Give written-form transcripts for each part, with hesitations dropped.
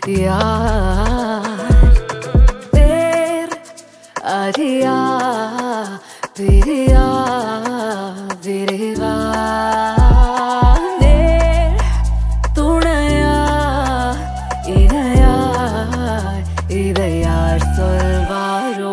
यार तेर अरिया पिरिया विरिवा नेर तुणया इनया इदैयार சொல்வாரோ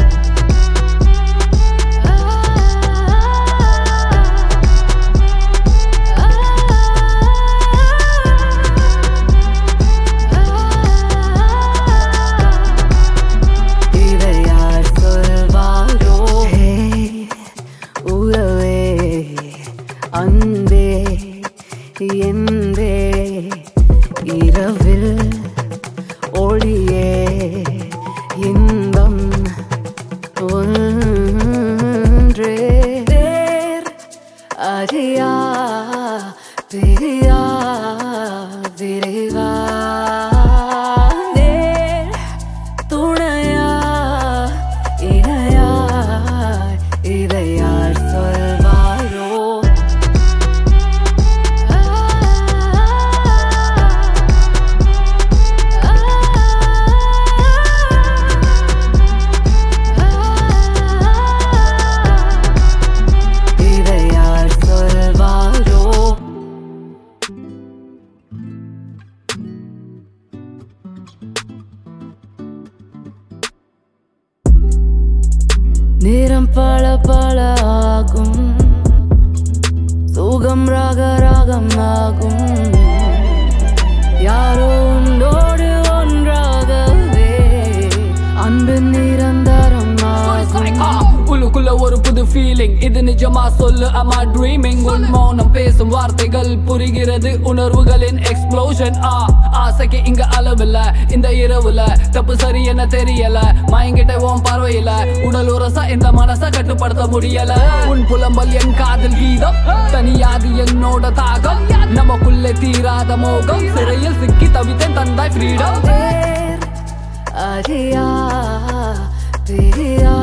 அன்பே என்றே இரவில் ஒளியே இன்பம் ஒன்றே தேர் அறியா பிரியா விரைவா நேர் துணையா இணையாய் இதையார் சொல்வாரோ நேரம் பல பல ஆகும் சுகம் ராக ராகம் ஆகும் யாரோ உன்னோடு ஒன்றாகவே அன்பு நிரந்தரம் உள்ளுக்குள்ள ஒரு புது ஃபீலிங் இது நிஜமா சொல்லு அம்மா ட்ரீமிங் உன் மௌனம் பேசும் வார்த்தைகள் புரிகிறது உணர்வுகளின் எக்ஸ்ப்ளோஷன் ஆசைக்கு இங்க அளவில்ல இந்த இரவுல தப்பு சரி என்ன தெரியல மயங்கிட்ட உன் பார்வையில உடல் உரச இந்த மனச கட்டுப்படுத்த முடியல உன் புலம்பல் என் காதல் கீதம் தனியாது என்னோட தாகம் நமக்குள்ளே தீராத மோகம் சிறையில் சிக்கி தவித்தேன் தந்தாய் ஃப்ரீடம் அறியா பிரியா